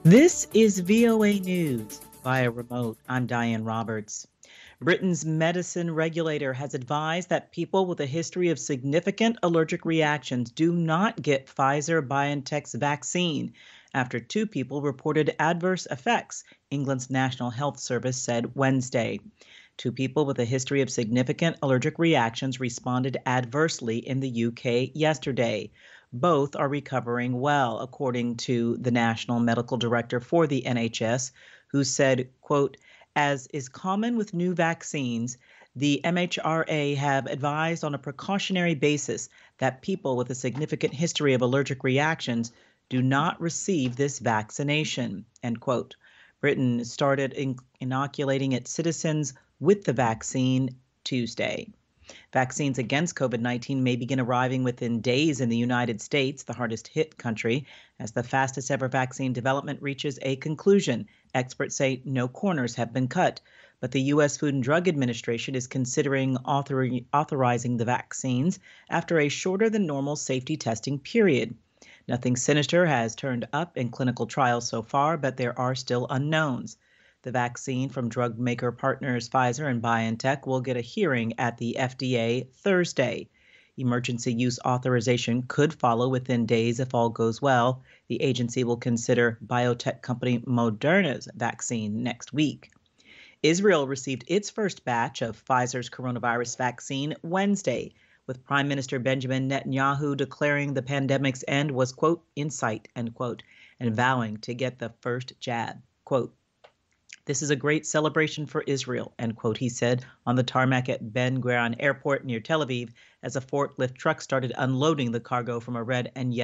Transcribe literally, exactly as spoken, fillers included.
This is V O A News via remote. I'm Diane Roberts. Britain's medicine regulator has advised that people with a history of significant allergic reactions do not get Pfizer-BioNTech's vaccine after two people reported adverse effects, England's National Health Service said Wednesday. Two people with a history of significant allergic reactions responded adversely in the U K yesterday. Both are recovering well, according to the National Medical Director for the N H S, who said, quote, as is common with new vaccines, the M H R A have advised on a precautionary basis that people with a significant history of allergic reactions do not receive this vaccination, end quote. Britain started in- inoculating its citizens with the vaccine Tuesday. Vaccines against COVID nineteen may begin arriving within days in the United States, the hardest hit country, as the fastest ever vaccine development reaches a conclusion. Experts say no corners have been cut, but the U S Food and Drug Administration is considering author- authorizing the vaccines after a shorter than normal safety testing period. Nothing sinister has turned up in clinical trials so far, but there are still unknowns. The vaccine from drug maker partners Pfizer and BioNTech will get a hearing at the F D A Thursday. Emergency use authorization could follow within days if all goes well. The agency will consider biotech company Moderna's vaccine next week. Israel received its first batch of Pfizer's coronavirus vaccine Wednesday, with Prime Minister Benjamin Netanyahu declaring the pandemic's end was, quote, in sight, end quote, and vowing to get the first jab, quote. This is a great celebration for Israel, end quote, he said on the tarmac at Ben Gurion Airport near Tel Aviv as a forklift truck started unloading the cargo from a red and yellow